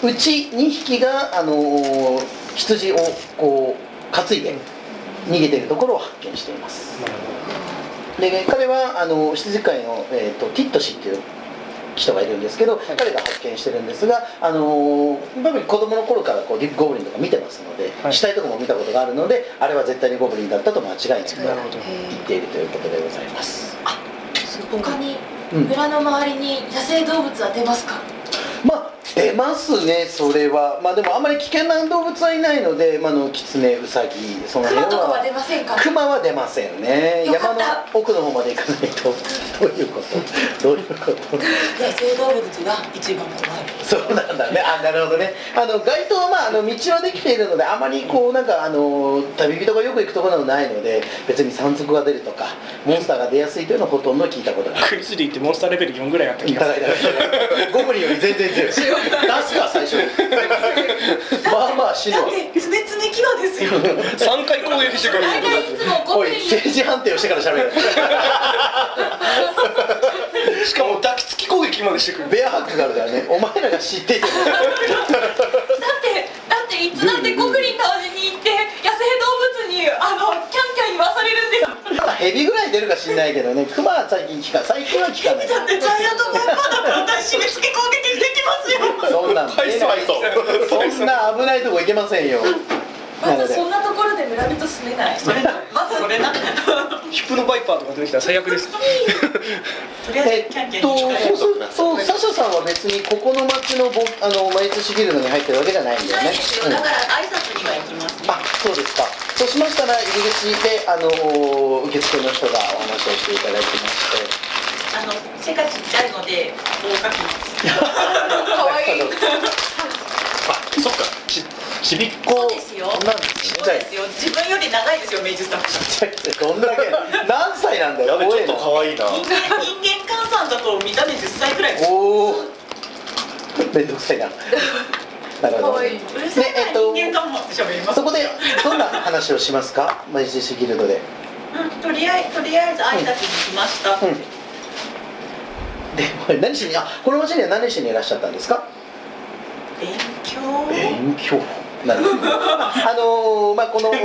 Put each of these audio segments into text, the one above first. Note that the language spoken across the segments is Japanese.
うち2匹が、羊をこう担いで逃げているところを発見しています。で彼は羊飼いの、ティット氏っていう人がいるんですけど、彼が発見してるんですが、やっぱり子供の頃からこうディップゴブリンとか見てますので、死体とかも見たことがあるので、あれは絶対にゴブリンだったと間違いないと言っているということでございます。 他に村の周りに野生動物は出ますか？ まあ出ますね、それは。まあでもあんまり危険な動物はいないので、キツネ、ウサギ、その辺は。 クマとかは出ませんか？ クマは出ませんね。山の奥の方まで行かないと。どういうこと？どういうこと？ 野生動物が一番怖い。 そうなんだね。なるほどね。街灯は道はできているので、あまりこうなんか旅人がよく行くところなどないので、別に山賊が出るとかモンスターが出やすいというのはほとんど聞いたことがない。 クリスリーってモンスターレベル4ぐらいあった気がする。 ゴブリンより全然強い。出すか最初。まあまあ死ぬわ。 つめつめキワですよ。 3回攻撃してくる。 大体いつもゴブリン。 政治判定をしてから喋る。 しかも抱きつき攻撃までしてくる。 ベアハックがあるからね。お前らが知っていて。だっていつだってゴブリン倒しに行って野生動物にキャンキャン言わされるんですよ。 ヘビぐらい出るか知んないけどね。クマは最近は聞かない。 だってジャイアントバンバだったら私締め付け攻撃できますよ。 そんなんそんな危ないとこ行けませんよ。 まずそんなところで村人住めない。まずそれな。 ヒプノバイパーとか出てきたら最悪です。 とりあえずキャンキャンにそうするとサシャさんは別にここの町のマイツシギルドに入ってるわけじゃないんだよね。 ないですよ。だから挨拶には行きますね。 そうですか。そうしましたら入り口で受付の人がお話をしていただきまして、 背がちっちゃいのでこう書きます。可愛い。 そっか。 ちびっこそうですよ。 なんですそうですよ。自分より長いですよ、明治さん。 ちっちゃいってどんだけ何歳なんだよ。 ちょっと可愛いな。 人間換算だと見た目10歳くらいです。 おお。めんどくさいな。なるほど。 うるさいな人間かもって喋ります。 そこでどんな話をしますか、マイジシギルドで。 とりあえず挨拶に来ました。 で、何しにこの町には何しにいらっしゃったんですか？勉強。なるほど。この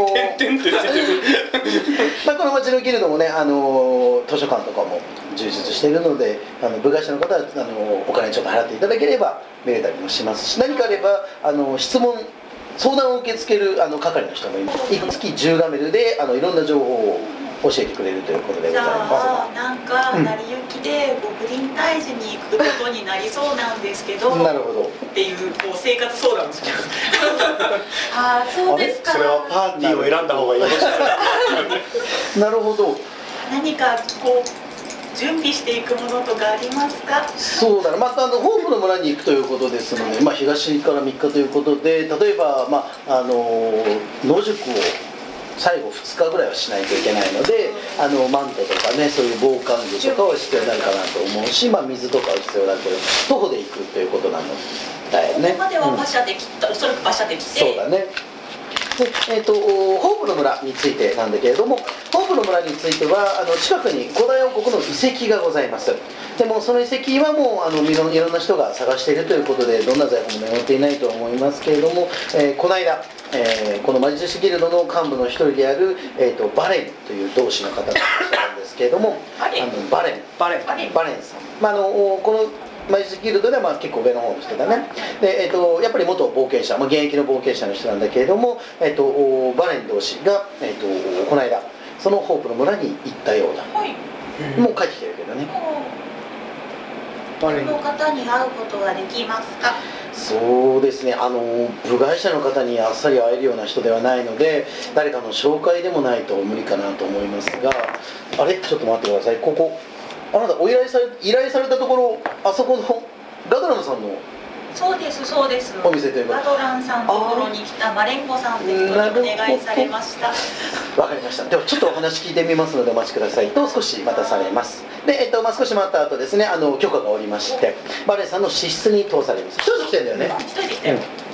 この町のギルドもね、図書館とかも充実しているので、部外者の方はお金ちょっと払っていただければ見れたりもしますし、何かあれば質問相談を受け付ける係の人もいます。月10ガメルでいろんな情報を教えてくれるということでございます。 じゃあなんか成り行きでゴブリン退治に行くことになりそうなんですけど。 なるほど。 っていう生活相談をします。そうですか。 それはパーティーを選んだ方がいい。 なるほど。 何か準備していくものとかありますか？ そうだね。またホープの村に行くということですので、東から3日ということで、例えば野宿を最後2日ぐらいはしないといけないので、マントとかね、そういう防寒具とかは必要になるかなと思うし、水とかは必要だけど、徒歩で行くということなのだよね。 ここまでは馬車で来た、おそらく馬車で来て。 そうだね。でホープの村についてなんだけれども、ホープの村については近くに古代王国の遺跡がございます。でもその遺跡はもういろんな人が探しているということで、どんな財宝も眠っていないと思いますけれども、この間、このマジシギルドの幹部の一人である、バレンという同志の方がいらっしゃるんですけれども、バレンさん、このマジシギルドでは結構上の方の人だね。で、やっぱり元冒険者、現役の冒険者の人なんだけれども、バレン同士が、この間そのホープの村に行ったようだ。もう帰ってきてるけどね。 この方に会うことができますか？ そうですね、部外者の方にあっさり会えるような人ではないので、誰かの紹介でもないと無理かなと思いますが、あれちょっと待ってください。ここあなた依頼されたところ、あそこのガドラムさんのそうですそうです。 お店というか、 ガドランさんのところに来たマレンコさんって人にお願いされました。 わかりました。ではちょっとお話聞いてみますのでお待ちくださいと少し待たされます。で、少し待った後ですね、許可が下りましてバレンさんの寝室に通されます。一人で来てんだよね。 一人で来たよ。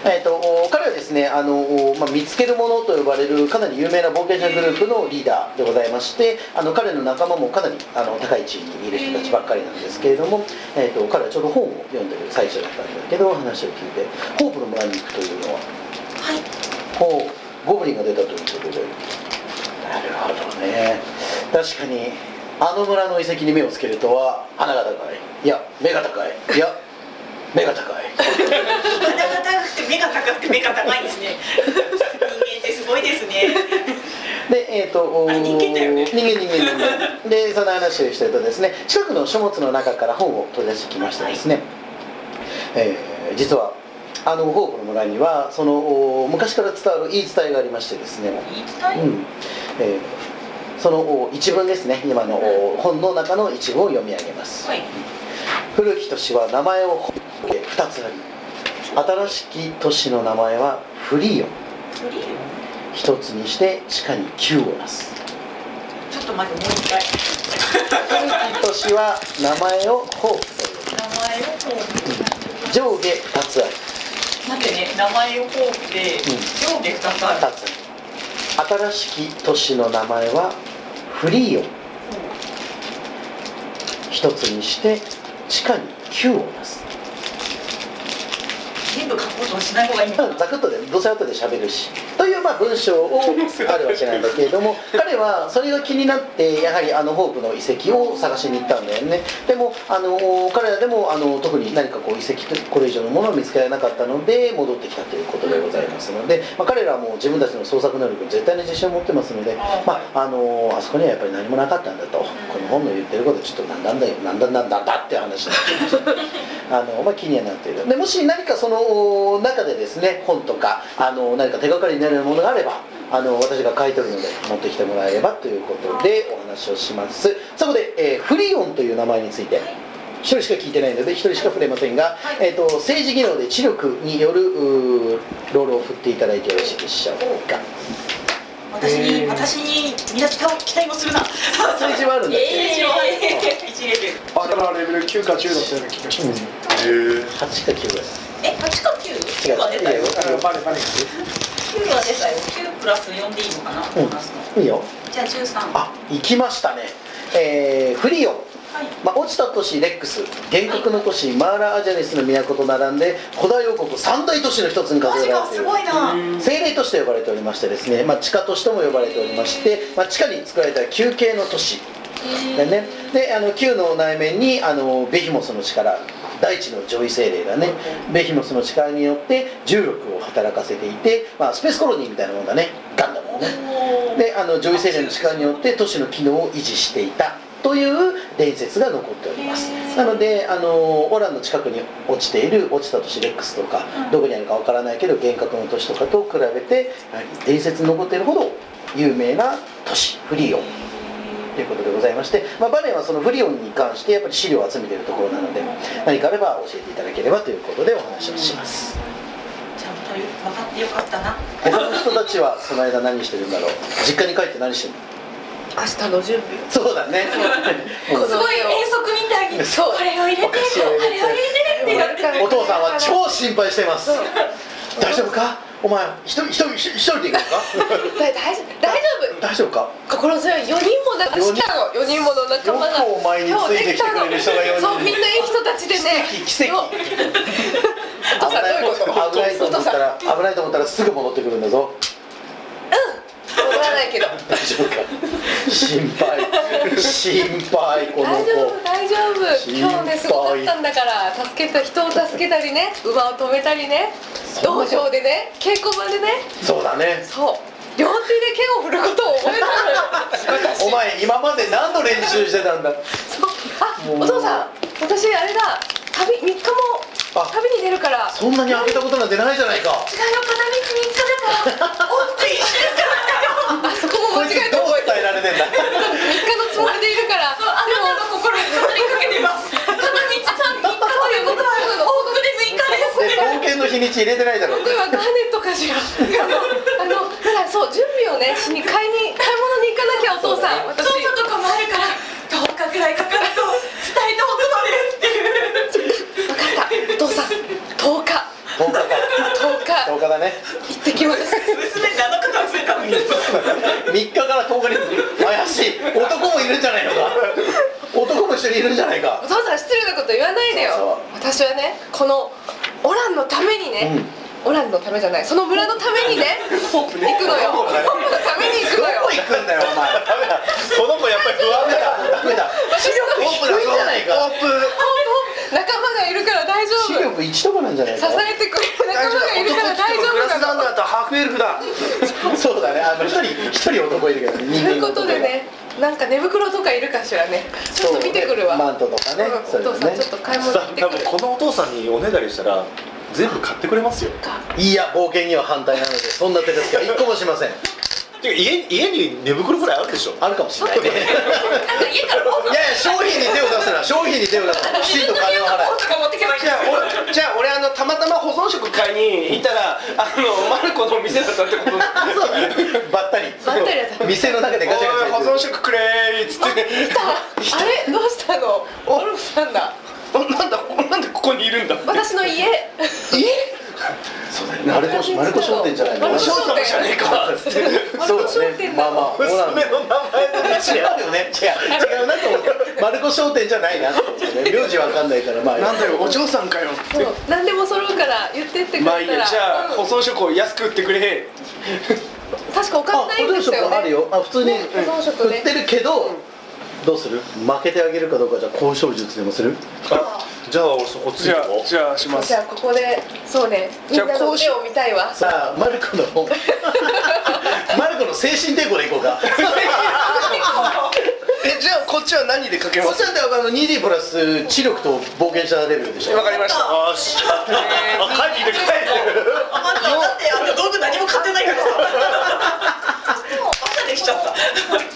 彼はですね見つけるものと呼ばれるかなり有名な冒険者グループのリーダーでございまして、彼の仲間もかなり高い地位にいる人たちばっかりなんですけれども、彼はちょうど本を読んでる最中だったんだけど、話を聞いてホープの村に行くというのは、ゴブリンが出たということで、なるほどね、確かにあの村の遺跡に目をつけるとは鼻が高い、いや目が高い、いや目が高い鼻が高くて目が高くて目が高いですね。人間ってすごいですね。 で人間だよね。 人間でその話をしてるとですね、近くの書物の中から本を取り出してきましてですね、実はホープの村にはその昔から伝わる言い伝えがありましてですね、その一文ですね、今の本の中の一文を読み上げます。古き年は名前を2つあり、新しき年の名前はフリーオン。一つにして地下に9をなす。 ちょっと待って、もう一回。 古き年は名前をホープという。 名前をホープ。 上下2つある。 待ってね、名前をホープで上下2つある。 新しき年の名前はフリーオン。一つにして地下に9をなす。 全部書こうとしない方がいいのかな。 ざくっとでどうせ後で喋るしという文章をあるわけなんだけれども、彼はそれが気になってやはりホープの遺跡を探しに行ったんだよね。でも彼らでも特に何かこう遺跡とこれ以上のものを見つけられなかったので戻ってきたということでございますので、彼らはもう自分たちの創作能力に絶対に自信を持ってますので、あそこにはやっぱり何もなかったんだと、この本の言ってることちょっとなんだって話になっていました気にはなっている。でもし何かその中でですね、本とか何か手がかりになるものがあれば私が書いてるので持ってきてもらえればということでお話をします。そこで、フリーオンという名前について1人しか聞いてないので1人しか触れませんが、政治技能で知力によるロールを振っていただいてよろしいでしょうか。 私にみんな期待もするな。 数字はあるんだって。 1レベル。 だからレベル9か10だったような気がします。 8か9です。 8か 9？ 9は出たよ。 バレ 9は出たよ。9プラス4でいいのかな、ボーナスの。 いいよ。 じゃあ13。 行きましたね。フリオン。落ちた都市レックス、幻覚の都市マーラ・アジャニスの都と並んで古代王国三大都市の一つに数えられている精霊都市と呼ばれておりましてですね、地下都市とも呼ばれておりまして、地下に作られた球形の都市でね、で球の内面にベヒモスの力、大地の上位精霊がね、ベヒモスの力によって重力を働かせていて、スペースコロニーみたいなもんだね、ガンダムのね。で上位精霊の力によって都市の機能を維持していたという伝説が残っております。なのでオランの近くに落ちた都市レックスとか、どこにあるかわからないけど幻覚の都市とかと比べて伝説に残っているほど有名な都市フリオンということでございまして、バレンはそのフリオンに関してやっぱり資料を集めているところなので、何かあれば教えていただければということでお話をします。 ちゃんと分かってよかったな。 他の人たちはその間何してるんだろう。実家に帰って何してるの？ 明日の準備。 そうだね。 すごい遠足みたいにこれを入れて、あれを入れてってやって。 お父さんは超心配してます。大丈夫か？お前一人で行くのか？大丈夫か？ 心強い4人もなんか来たの、4人もの仲間が。 よくお前についてきてくれる人が4人。 そう、みんないい人たちでね。 奇跡。危ないと思ったらすぐ戻ってくるんだぞ。 戻らないけど。 大丈夫か？心配この子。 大丈夫。今日ねすごかったんだから、人を助けたりね、馬を止めたりね、道場でね、稽古場でね。 そうだね。 そう。両手で剣を振ることを覚えたのよ。 お前今まで何度練習してたんだ。 そう。お父さん、私あれだ。3日も旅に出るから。 そんなに開けたことなんてないじゃないか。 違うよ、片道3日だから。往復1週間だよ。 あそこも間違えてどう伝えられてんだ。 3日のつもりでいるから。 そう、あなたの心に語りかけてます。片道3日ということは往復で6日です。 冒険の日にち入れてないだろう。 これはガーネットかしら。だからそう、準備をね買い物に行かなきゃ。お父さん、 私捜査とかもあるから10日ぐらいかかると伝えておくのですっていう。 分かった。お父さん、10日日だね。 行ってきます。 娘7日間連れたのに。 3日から10日に怪しい男もいるんじゃないのか。男も一緒にいるんじゃないか。 お父さん失礼なこと言わないでよ。私はね、このオランのためにね、オランのためじゃない、その村のためにね行くのよ。ホップのために行くのよ。 どこ行くんだよお前。 ダメだ、この子やっぱり不安だ。 ダメだ。視力低いんじゃないか。 仲間がいるから大丈夫。 視力1とかなんじゃない支か。 えてくれる仲間がいるから大丈夫グラスラなの。 ンドだったらハーフエルフだ。 そうだね。一人男いるけどね。 ということでね、なんか寝袋とかいるかしらね。ちょっと見てくるわ。 マントとかね。 お父さんちょっと買い物行って多くる。 分このお父さんにおねだりしたら全部買ってくれますよ。 いや冒険には反対なのでそんな手ですから一個もしません。 てか家に寝袋ぐらいあるでしょ。 あるかもしれないね。 家からいやいや商品に手を出すな。商品に手を出すな。きちんと金を払え。 とか持ってけばいいんですよ。 じゃあ俺たまたま保存食買いに行ったらマルコの店だったってこと。 そうだね。ばったり。 ばったりだった店の中でガチャガチャ保存食くれーっつって。 あれどうしたの？オルフさんだ。 なんでここにいるんだ。 私の家。 そうだね。マルコ商店じゃないの。 マルコ商店じゃねえか。 そうだね。まあまあ。ほら娘の名前で違うよね。違うなと思って。マルコ商店じゃないなと思ってね。名字わかんないからまあ。 なんだよお嬢さんかよ。 そう何でも揃うから言ってってくれたら。 まあいいや、じゃあ保存食を安く売ってくれ。 確かお金ないんですよね。 あるよ。普通に保存食ね。 売ってるけどどうする？負けてあげるかどうかじゃ交渉術でもする？ じゃあ俺そこついてこう。 じゃあしますじ。ゃあここでそうね、みんなの手を見たいわ。 さあマルコの精神抵抗でいこうか。 じゃあこっちは何でかけます？ こっちなんて2D プラス知力と冒険者レベルでしょ。 わかりました。 よし。あ、帰ってきて帰ってきて。 だって道具何も買ってないからさ。もう朝できちゃった。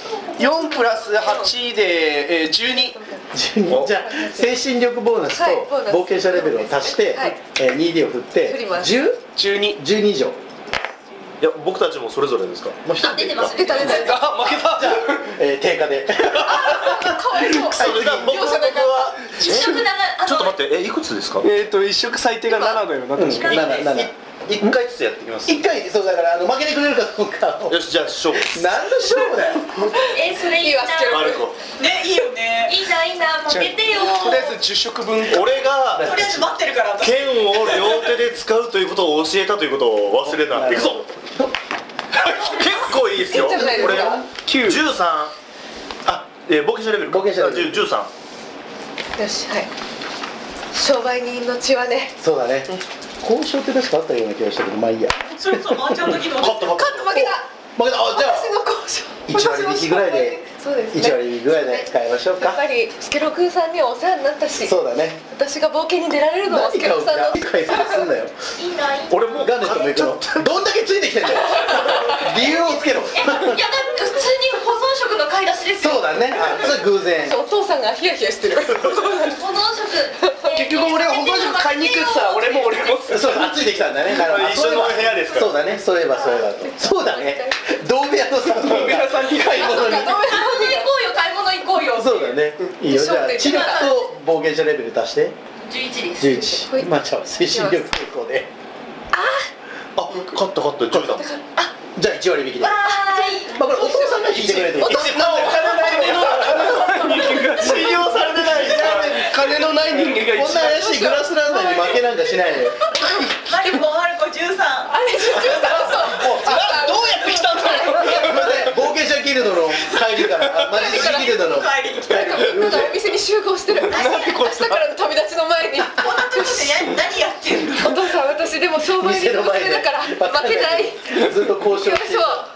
4プラス8で12。 じゃあ精神力ボーナスとはいボーナス冒険者レベルを足してはい 2D を振って振ります 12。 12以上。 いや僕たちもそれぞれですか。 もう一人出てます。 出た。 あ、負けた。 じゃあ定価で。 かわいそう。 それが僕は一食だな。 ちょっと待っていくつですか。 一食最低が7だよな確かに。 7。 一回ずつやってきます。 1回そうだから負けてくれるかどうかを。 よしじゃあ勝負です。 何の勝負だよ。 それいいな。 マルコ。 ね、いいよね。いいな負けてよ。 とりあえず10食分。 俺がとりあえず待ってるから私。 剣を両手で使うということを教えたということを忘れるな。いくぞ。結構いいですよ。 いいんじゃないですか俺13。あ、冒険者レベル。 冒険者レベル 13。 よし、はい。商売人の血はね。 そうだね。交渉って確かあったような気がしたけどまあいいや。 それとあちゃんと昨日。 勝った勝った負けた。 負けた。あじゃあ私の交渉。 1割引きぐらいでそうですね。 1割引きぐらいで買いましょうか。 やっぱりスケロクさんにはお世話になったし、 そうだね。 私が冒険に出られるのもス何買うケロクさんの。 買いすんだよ。 いいな。 俺もうガーネットもいくの。どんだけついてきてんだよ。理由をつけろ。 いやだって普通に保存食の買い出しですよ。 そうだね。それ偶然。 お父さんがヒヤヒヤしてる。 保存食。 結局俺が保存食買いに行くってさ、俺も。 そうついてきたんだね。なるほど。 一緒の部屋ですから。 そうだね。そういえばと。そうだね。同部屋のさ、同部屋さんに買い物に。 買い物行こうよ。 そうだね。いいよ。じゃあ知力と冒険者レベル足して 11です。 11。まあじゃあ精神力成功で。 あ、勝った10だ。 じゃあ1割引きで。 わーい。 まあこれお父さんが引いてくれてる。 お父さんお金ない人間が信用されてない。 金のない人間がこんな怪しいグラスランダーに負けなんかしないよ。 マルコ13。 あれ13そう。 どうやって来たんだよ。 冒険者ギルドの帰りからマジックギルドの帰りに来た。 なんかお店に集合してる。明日からの旅立ちの前に。 こんなとこで何やってんの。 お父さん私でも商売人の娘だから負けない。 ずっと交渉して私は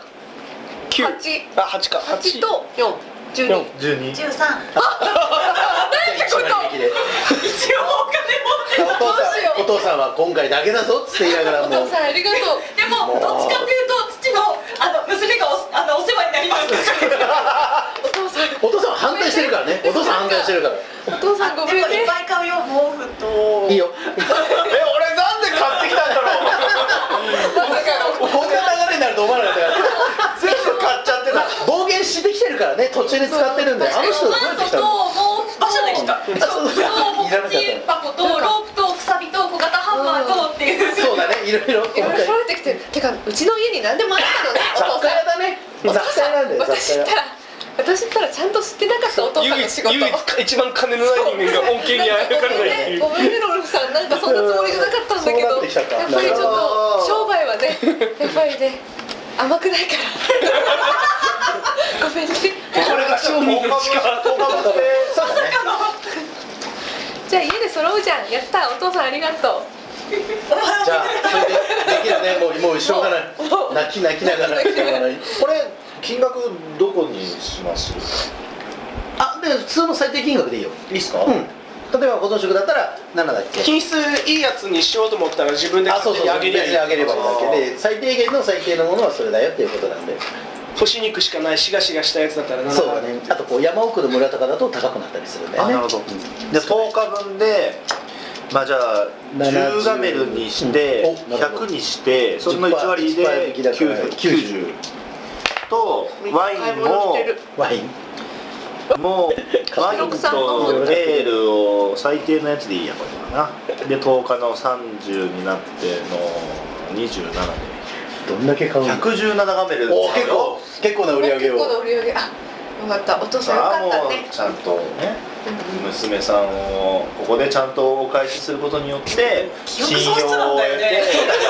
9。 8。 あ、8か。 8と4。12。 12。 13。 1割引きで。 一応お金持ってる。 お父さんは今回だけだぞっつって言いながらおもう父さんありがとう。 でもどっちかっていうと父の娘がお世話になります。 お父さん。 お父さんは反対してるからね。お父さん反対してるからお父さんごめんでもいねっ。ぱい買うよ毛布と。 いいよ。 俺なんで買ってきたんだろう。 こんな流れになると思わなかったから全部買っちゃってた。 暴言してきてるからね。途中で使ってるんであの人どうやってきたの。 もう馬車で来た。 そうそう、木箱とロープとくさびと小型ハンマーとっていう。 そうだね。 いろいろいろいろ揃えてきて、てかうちの家に何でもあったのね、お雑貨父さん。 屋だね。雑貨屋なんだよ。雑貨屋。 私ったらちゃんと知ってなかったお父さんの仕事。 唯一一番金のない人間が恩恵にあやかれないっていう。 ごめんねロルフさん、なんかそんなつもりじゃなかったんだけど、 そうなってきたかやっぱりちょっと商売はね、やっぱりね甘くないからごめんね。 これが商人の力。 そうだね。 じゃあ家で揃うじゃん。やった、お父さんありがとう。 じゃあそれでできるね。もうしょうがない。泣きながらしょうがない。 これ金額どこにします？ あ、で普通の最低金額でいいよ。 いいっすか？ うん。例えば保存食だったら7だっけ。 品質いいやつにしようと思ったら自分であ、そうそう。 勝手に別にあげればいいだけで、最低限の最低のものはそれだよっていうことなんで。 干し肉しかないしがしがしたやつだったら7 そうだね。あとこう山奥の村とかだと高くなったりするんだよね。 あ、なるほど。で10日分で、まあじゃあ10ガメルにしておなるほど 100にしてその1割で 1引きだから 90とワインもワイン。 もうワインとエールを最低のやつでいいやこれかな。で10日の30になっての27でどんだけ買うの。 117ガメルおー結構な売り上げを。 結構な売り上げ。あ、よかった。お父さんよさあかったもうね。 ちゃんとね娘さんをここでちゃんとお返しすることによって記憶喪失なんだよね。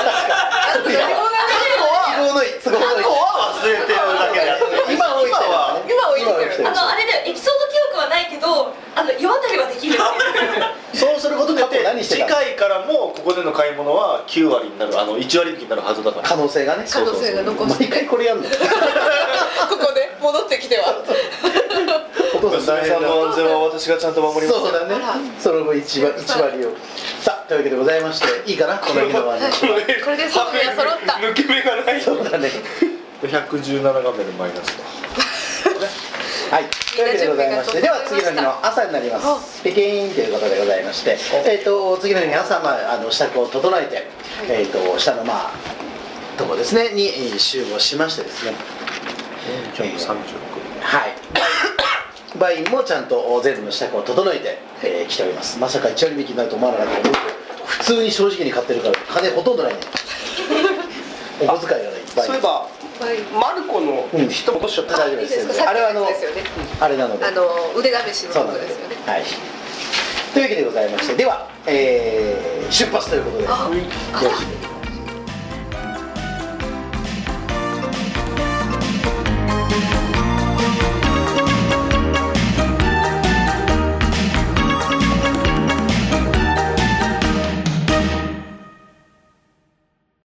都合のいい都合のいい。 忘れてるだけであって今は今は生きてる。 あれでエピソード記憶はないけど世渡りはできるっていうそうすることによって何して次たの。 回からもここでの買い物は9割になる1割引きになるはずだから可能性がね。 可能性が残して毎回これやんの。 ここで戻ってきては。 お父さん娘さんの安全は私がちゃんと守りますそうだね。その分1割を。さあというわけでございましていいかなこの日のはね。 これで装備は揃った。 抜け目がない。 そうだね。 117ガメルマイナスとはい、というわけでございまして、では次の日の朝になります。ピキーンということでございまして、次の日に朝、支度を整えて、下のとこですねに集合しましてですね。 36 はい。ワインもちゃんと全部の支度を整えて、来ております。まさか1割引きになると思わなかったけど、普通に正直に買ってるから金ほとんどないね。お小遣いがない。 そういえばマルコの人戻しちゃった。 大丈夫です。 いいですか。 あれはですよね。 あれなので。 腕試しのそうなんでとこですすよね。 はい。というわけでございまして、では、出発ということで。よろしいですか。